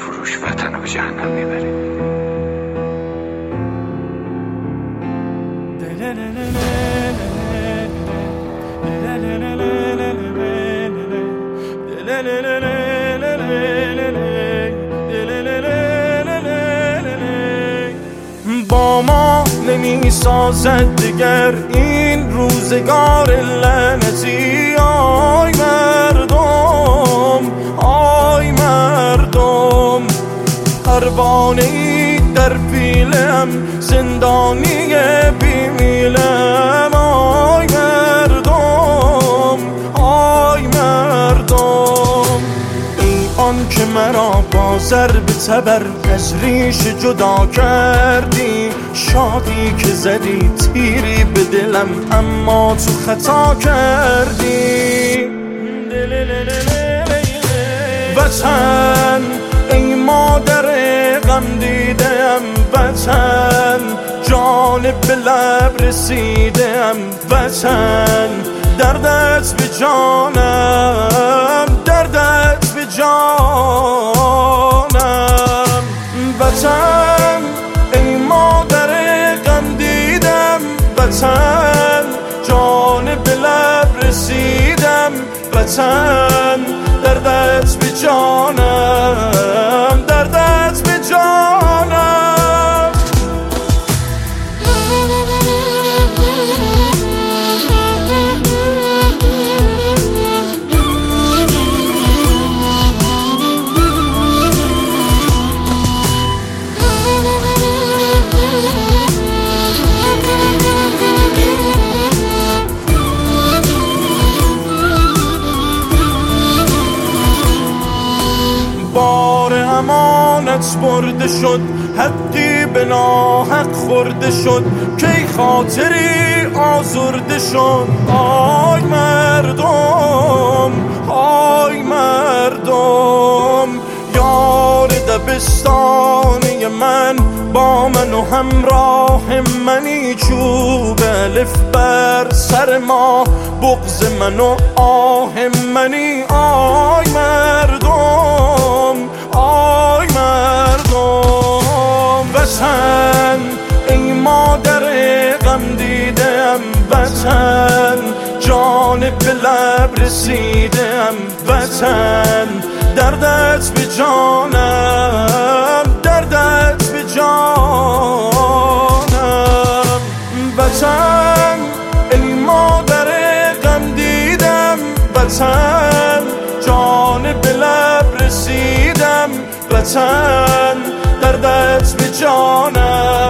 فروش وطن رو به جهنم میبره. با ما نمی سازد دیگر این روزگار لعنتی. آی مردم، آی مردم، پروانه‌ای در پیلم، زندانی بیمیلم. آی مردم، آی مردم، ای آن که مرا با ضرب تبر از ریش جدا کردی. شادی که زدی تیری به دلم اما تو خطا کردی. وطن ای مادر غم دیدم، وطن جان به لب رسیدم. وطن دردت به جانم، دردت به جانم. وطن ای مادر غم دیدم، وطن جان به لب رسیدم. وطن دردت به جانم، دردت به جانم. بار امانت برده شد، حقی به ناحق خورده شد، کی خاطری آزرده شد. آی مردم، آی مردم، یار دبستانی من با من و همراه منی. چوب الف بر سر ما، بغض من و آه منی. آی مردم، آی مردم، وطن ای مادر غم دیدم. وطن جان به لب رسیدم. وطن دردت به جانم، دردت به جانم. وطن ای مادر غم دیدم. وطن جان به لب رسیدم. وطن دردت به جانم.